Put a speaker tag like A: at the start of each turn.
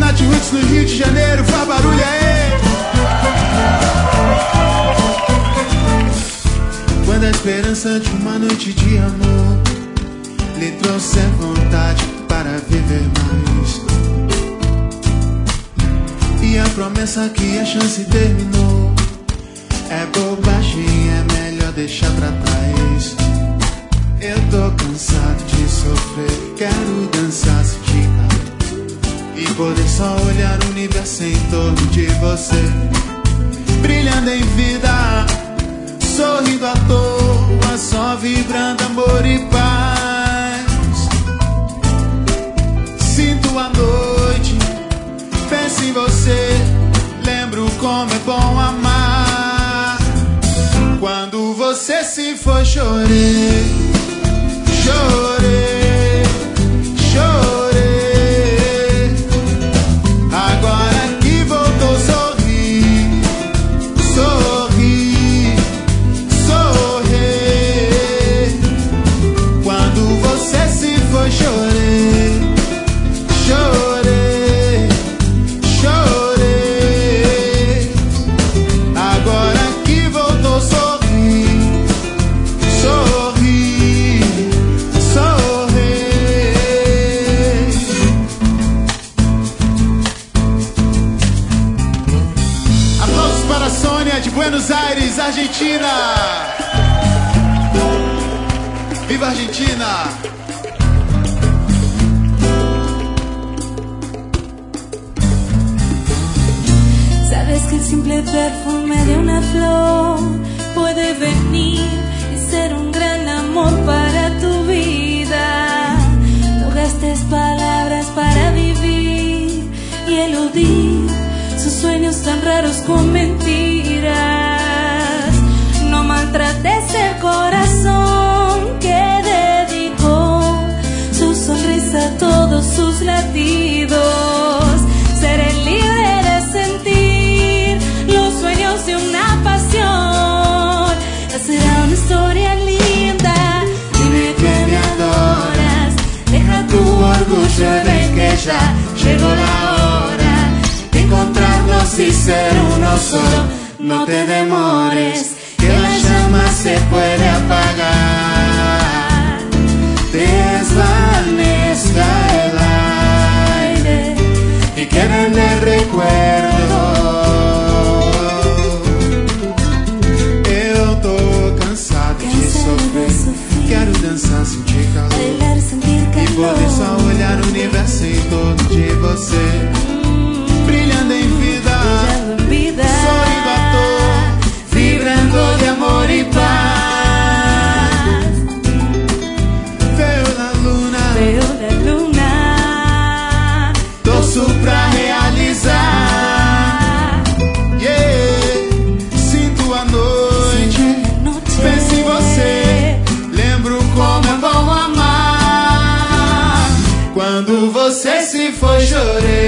A: Nath Roots no Rio de Janeiro, faz barulho aí. Quando a esperança de uma noite de amor lhe trouxer vontade para viver mais, e a promessa que a chance terminou é bobagem, é melhor deixar pra trás. Eu tô cansado de sofrer, quero dançar sem ficar e poder só olhar o universo em torno de você, brilhando em vida, sorrindo à toa, só vibrando amor e paz. Sinto a noite, penso em você, lembro como é bom amar. Quando você se foi, chorei, chorei, chorei. Agora que voltou, sorri, sorri, sorri. Quando você se foi, chorei, chorei, chorei. Agora que voltou, sorri, sorri, sorri. Aplausos para a Sônia de Buenos Aires, Argentina. Viva a Argentina!
B: Sabes que el simple perfume de una flor puede venir y ser un gran amor para tu vida. No gastes palabras para vivir y eludir sus sueños tan raros con mentiras. No maltrates el corazón que dedicó su sonrisa a todos sus latidos. Seré libre de sentir los sueños de una pasión. Será una historia linda. Dime que me adoras. Deja tu orgullo, ven que ya llegó la hora de encontrarnos y ser uno solo. No te demores, que la llama se puede apagar. Desvanezca el aire y queda en el recuerdo. Eu tô cansado de sofrer, quero dançar, sentir calor e poder só olhar o universo em torno de você, brilhando em vida, sorrindo à toa, vibrando de amor e paz. Veio da luna, torço pra realizar. Yeah. Sinto a noite, penso em você, lembro como é bom amar. Quando você se foi, chorei.